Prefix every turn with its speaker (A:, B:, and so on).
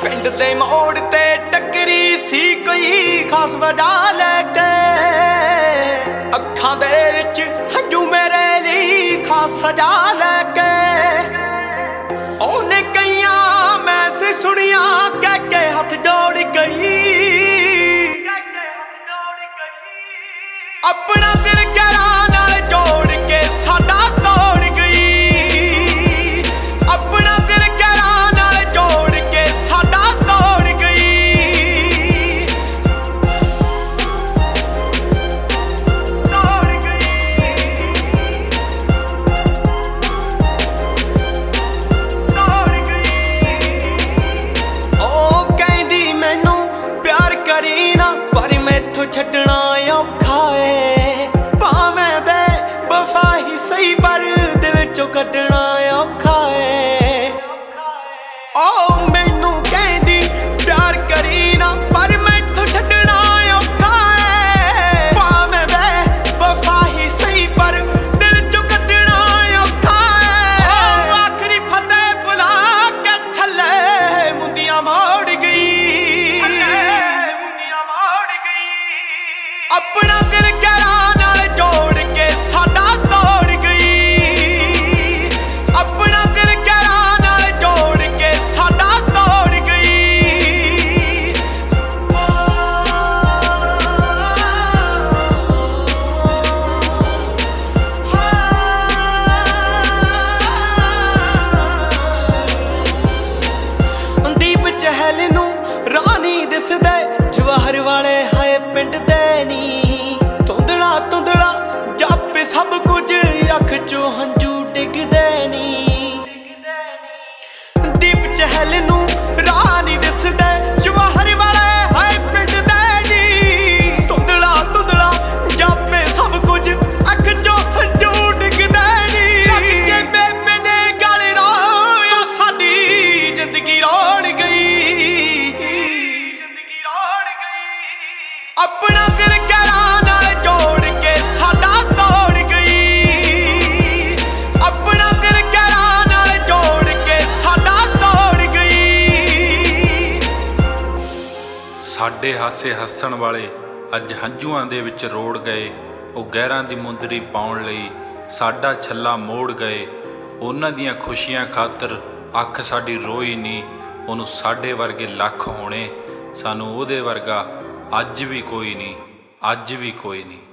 A: पिंड दे मोड़ ते टकरी सी कोई खास वजह लैके अखां दे विच हंजू मेरे लिए खास सजा लैके ओने कईयां मैसे सुनिया कह के हथ जोड़ गई अपना दिल गहरा नाल जोड़ के साडा तोड़ गई अपना दिल गहरा नाल जोड़ के साडा तोड़ गई ओ कहंदी मैनू प्यार करी ना पर मैथों छड्डना औखा है भावें बेवफा ही सही पर दिल चों कड्डना औखा है ओ मैनू कहंदी प्यार करी ना पर मैथों छड्डना औखा है भावें बेवफा ही सही पर दिल चों कड्डना औखा है आखरी फतेह बुला के थल्ले मुंदियां मोड़ गई अपना दिल गहरा नाल जोड़ के साडा तोड़ गई अपना दिल गहरा नाल जोड़ के साडा तोड़ गई दीप चहल नूं रानी दिसदे जवाहर वाले हाए पिंड दे नी धुंधला धुंधला जापे सब कुछ अख चों हंजू डिगदे नी दीप चहल नूं रानी दिसदे जवाहर वाले हाए पिंड दे नी धुंधला धुंधला जापे सब कुछ अख चों हंजू डिगदे नी रख के बेबे दे गल रोया साडी जिंदगी रोड़ गई अपना दिल गहरा नाल जोड़ के साडा तोड़ गई अपना दिल गहरा नाल जोड़ के साडा तोड़ गई
B: ਸਾਡੇ ਹਾਸੇ ਹੱਸਣ ਵਾਲੇ ਅੱਜ ਹੰਝੂਆਂ ਦੇ ਵਿੱਚ ਰੋੜ ਗਏ ਉਹ ਗਹਿਰਾਂ ਦੀ ਮੁੰਦਰੀ ਪਾਉਣ ਲਈ ਸਾਡਾ ਛੱਲਾ ਮੋੜ ਗਏ ਉਹਨਾਂ ਦੀਆਂ ਖੁਸ਼ੀਆਂ ਖਾਤਰ ਅੱਖ ਸਾਡੀ ਰੋਈ ਨਹੀਂ ਉਹਨੂੰ ਸਾਡੇ ਵਰਗੇ ਲੱਖ ਹੋਣੇ ਸਾਨੂੰ ਉਹਦੇ ਵਰਗਾ ਅੱਜ ਵੀ ਕੋਈ ਨਹੀਂ ਅੱਜ ਵੀ ਕੋਈ ਨਹੀਂ।